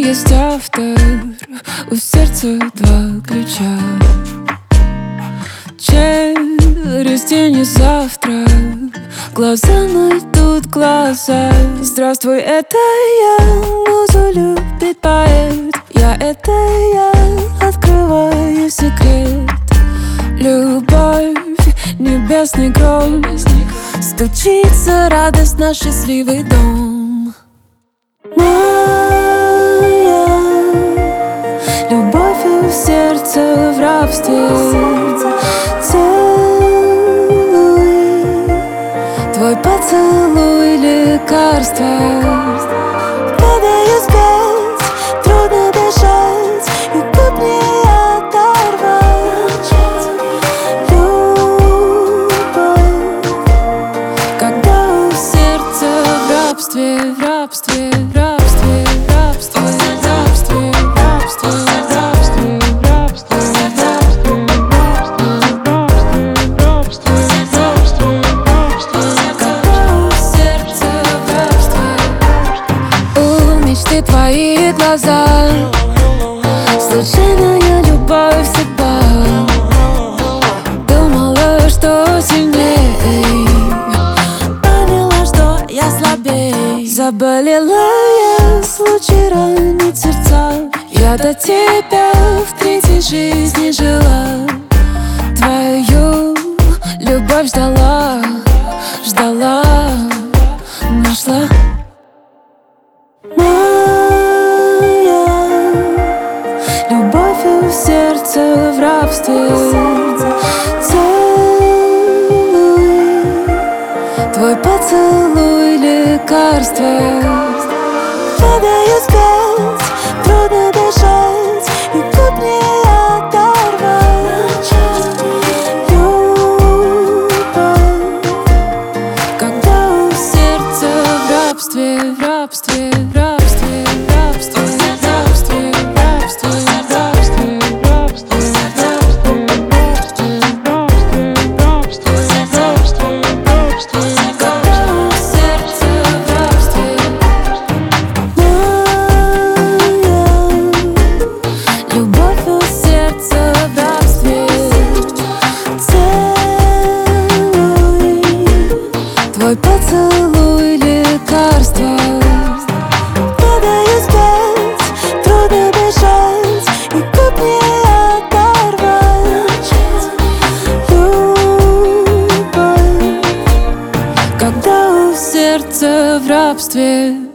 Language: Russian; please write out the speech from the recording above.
есть автор, у сердца два ключа. Через день и завтра глаза найдут глаза. Здравствуй, это я, музу любит поэт. Это я, открываю секрет. Любовь, небесный гром, стучится радостно счастливый дом. Моя любовь у сердца в рабстве. Целуй, твой поцелуй лекарство. Падаю спать, трудно дышать, и губ не оторвать. Любовь, когда у сердца в рабстве, в рабстве, в рабстве, в рабстве, в рабстве, в рабстве, в рабстве, в рабстве, когда у сердца в рабстве. У мечты твои глаза, случайная любовь, судьба. Думала, что сильней, поняла, что я слабей. Заболела я, случай ранит сердца. Я до тебя в третьей жизни жила. Твою любовь ждала, ждала, нашла. Моя любовь у сердца в рабстве. Целуй, твой поцелуй лекарство. Падаю спать, трудно дышать, и губ не оторвать. Любовь, когда у сердца в рабстве, в рабстве, в рабстве, в рабстве, в рабстве, в рабстве, в рабстве, в рабстве, в рабстве, когда у сердца в рабстве. Моя любовь у сердца в рабстве. Целуй, твой поцелуй лекарство. Падаю спать, трудно дышать, и губ не оторвать. Любовь, когда у сердца в рабстве.